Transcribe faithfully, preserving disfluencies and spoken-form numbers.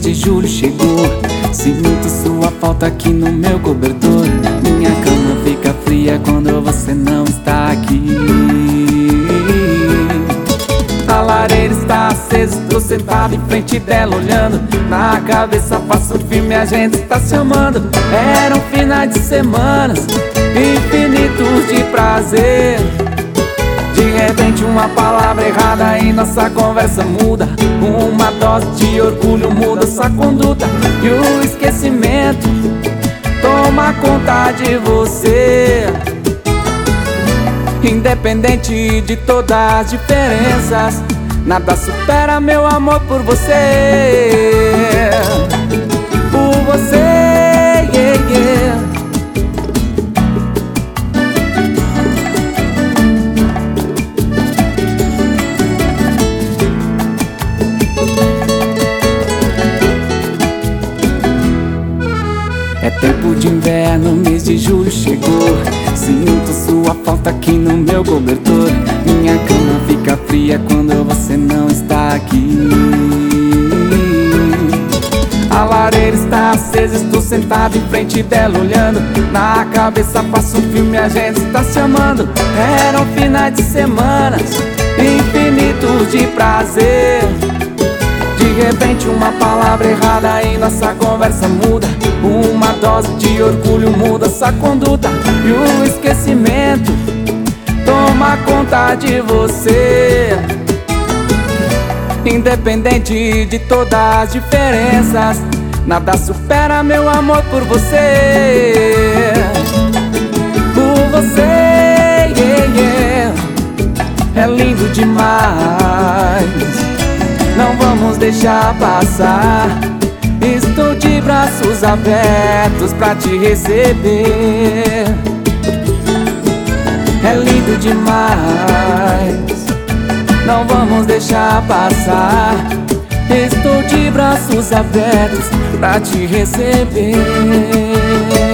de julho chegou. Sinto sua falta aqui no meu cobertor. Minha cama fica fria quando você não está aqui. A lareira está acesa, estou sentado em frente dela olhando. Na cabeça passa um filme, a gente está se amando. Eram finais de semanas infinitos de prazer. De repente uma palavra errada e nossa conversa muda. Uma dose de orgulho muda sua conduta. E o esquecimento toma conta de você. Independente de todas as diferenças, nada supera meu amor por você. Por você, yeah, yeah. É tempo de inverno, mês de julho chegou. Sinto sua falta aqui no meu cobertor. Minha cama fica fria quando você não está aqui. A lareira está acesa, estou sentado em frente dela olhando. Na cabeça passa um filme, a gente está se amando. Eram finais de semanas infinitos de prazer. De repente uma palavra errada e nossa conversa muda. Uma dose de orgulho muda sua conduta. E o esquecimento toma conta de você. Independente de todas as diferenças, nada supera meu amor por você. Por você, yeah, yeah. É lindo demais, não vamos deixar passar. Estou de braços abertos pra te receber. É lindo demais, não vamos deixar passar. Estou de braços abertos pra te receber.